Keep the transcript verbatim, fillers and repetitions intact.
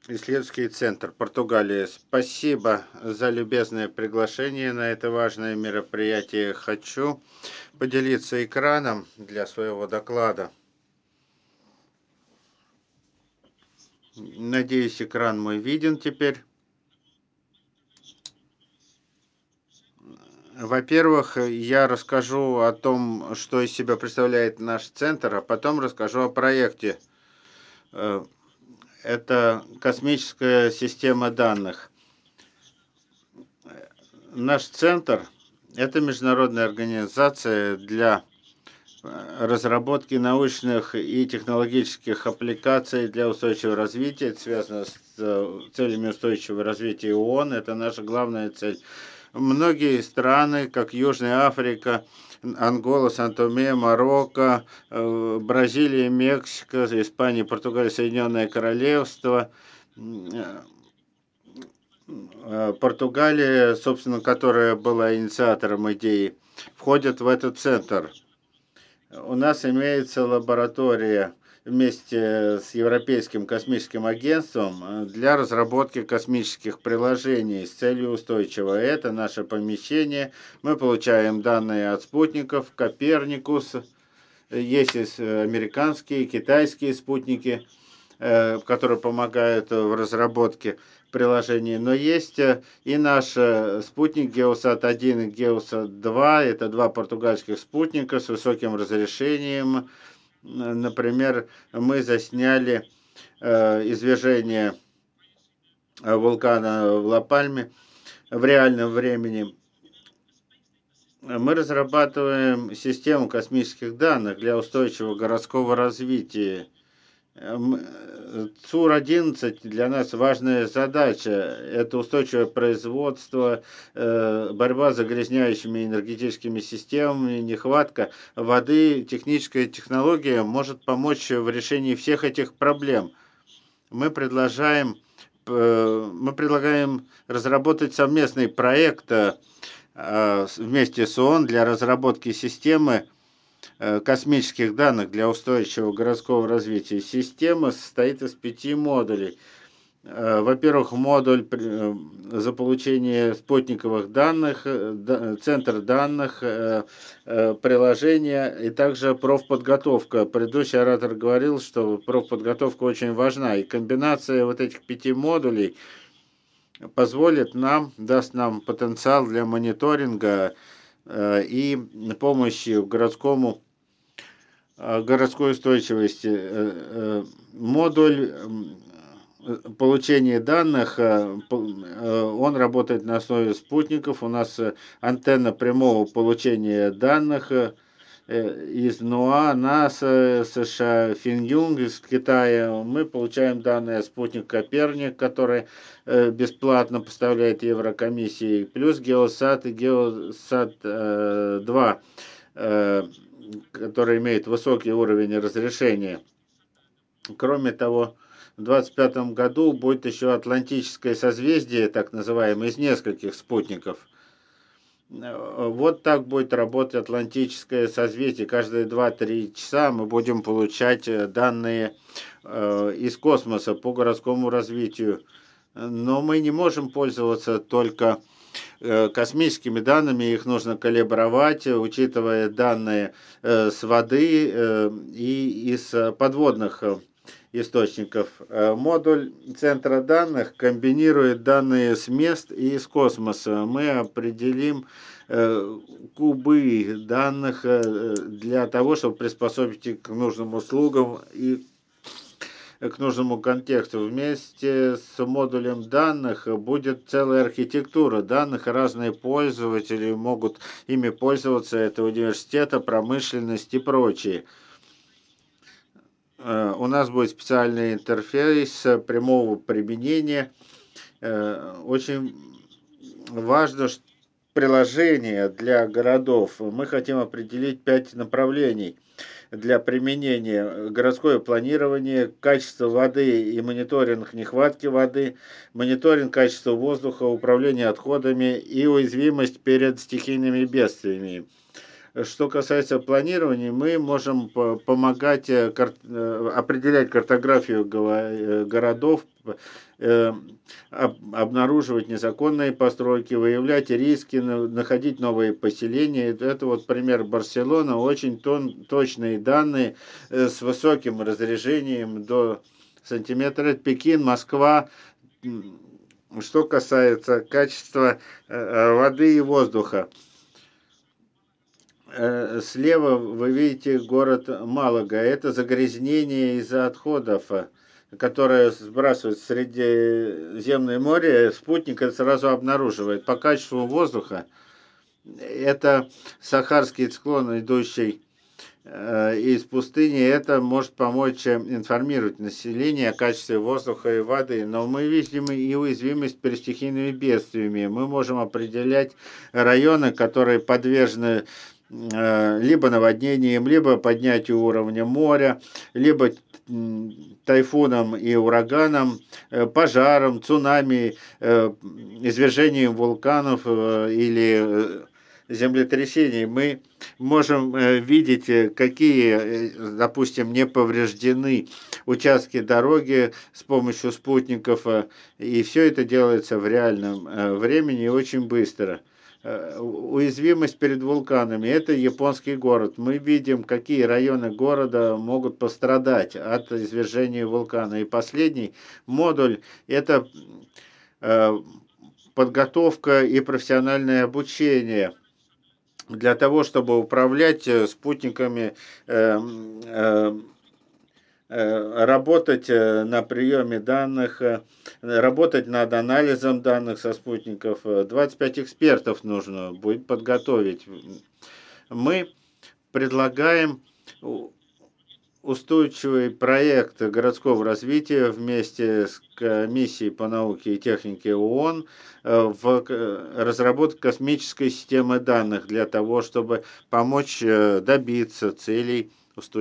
Исследовательский центр Португалии. Спасибо за любезное приглашение на это важное мероприятие. Хочу поделиться экраном для своего доклада. Надеюсь, экран мой виден теперь. Во-первых, я расскажу о том, что из себя представляет наш центр, а потом расскажу о проекте. Э, Это космическая система данных. Наш центр– это международная организация для разработки научных и технологических аппликаций для устойчивого развития. Это связано с э, целями устойчивого развития ООН. Это наша главная цель. Многие страны, как Южная Африка, Ангола, Сан-Томе, Марокко, э, Бразилия, Мексика, Испания, Португалия, Соединенное Королевство, э, Португалия, собственно, которая была инициатором идеи, входят в этот центр. У нас имеется лаборатория вместе с Европейским космическим агентством для разработки космических приложений с целью устойчивого. Это наше помещение. Мы получаем данные от спутников, Коперникус, есть американские, китайские спутники, которые помогают в разработке приложений. Но есть и наш спутник Геосат один и Геосат два. Это два португальских спутника с высоким разрешением. Например, мы засняли извержение вулкана в Ла-Пальме в реальном времени. Мы разрабатываем систему космических данных для устойчивого городского развития. ЦУР одиннадцать для нас важная задача. Это устойчивое производство, борьба с загрязняющими энергетическими системами, нехватка воды. Техническая технология может помочь в решении всех этих проблем. Мы предлагаем, мы предлагаем разработать совместный проект вместе с ООН для разработки системы космических данных для устойчивого городского развития. Система состоит из пяти модулей. Во-первых, модуль за получение спутниковых данных, центр данных, приложения и также профподготовка. Предыдущий оратор говорил, что профподготовка очень важна, и комбинация вот этих пяти модулей позволит нам, даст нам потенциал для мониторинга и помощи городскому городской устойчивости. Модуль получения данных, он работает на основе спутников. У нас антенна прямого получения данных из НОА, НАСА, США, Финюнг из Китая. Мы получаем данные о спутник Коперник, который бесплатно поставляет Еврокомиссии, плюс Геосат и Геосат два, который имеет высокий уровень разрешения. Кроме того, в двадцать пятом году будет еще Атлантическое созвездие, так называемое, из нескольких спутников. Вот так будет работать Атлантическое созвездие. Каждые два-три часа мы будем получать данные из космоса по городскому развитию. Но мы не можем пользоваться только космическими данными, их нужно калибровать, учитывая данные с воды и из подводных источников. Модуль центра данных комбинирует данные с мест и из космоса. Мы определим кубы данных для того, чтобы приспособить их к нужным услугам и к нужному контексту. Вместе с модулем данных будет целая архитектура данных, разные пользователи могут ими пользоваться, это университеты, промышленность и прочие. У нас будет специальный интерфейс прямого применения. Очень важно, что приложение для городов. Мы хотим определить пять направлений для применения: городское планирование, качество воды и мониторинг нехватки воды, мониторинг качества воздуха, управление отходами и уязвимость перед стихийными бедствиями. Что касается планирования, мы можем помогать определять картографию городов, обнаруживать незаконные постройки, выявлять риски, находить новые поселения. Это вот пример Барселона, очень тон, точные данные с высоким разрежением до сантиметра. Пекин, Москва. Что касается качества воды и воздуха. Слева вы видите город Малага. Это загрязнение из-за отходов, которое сбрасывает в Средиземное море. Спутник это сразу обнаруживает. По качеству воздуха это сахарский склон, идущий из пустыни. Это может помочь информировать население о качестве воздуха и воды. Но мы видим и уязвимость перед стихийными бедствиями. Мы можем определять районы, которые подвержены либо наводнениям, либо поднятию уровня моря, либо тайфунам и ураганам, пожарам, цунами, извержением вулканов или землетрясений. Мы можем видеть, какие, допустим, не повреждены участки дороги с помощью спутников, и все это делается в реальном времени и очень быстро. Уязвимость перед вулканами. Это японский город. Мы видим, какие районы города могут пострадать от извержения вулкана. И последний модуль – это подготовка и профессиональное обучение для того, чтобы управлять спутниками, работать на приеме данных, работать над анализом данных со спутников. двадцать пять экспертов нужно будет подготовить. Мы предлагаем устойчивый проект городского развития вместе с комиссией по науке и технике ООН в разработке космической системы данных для того, чтобы помочь добиться целей устойчивого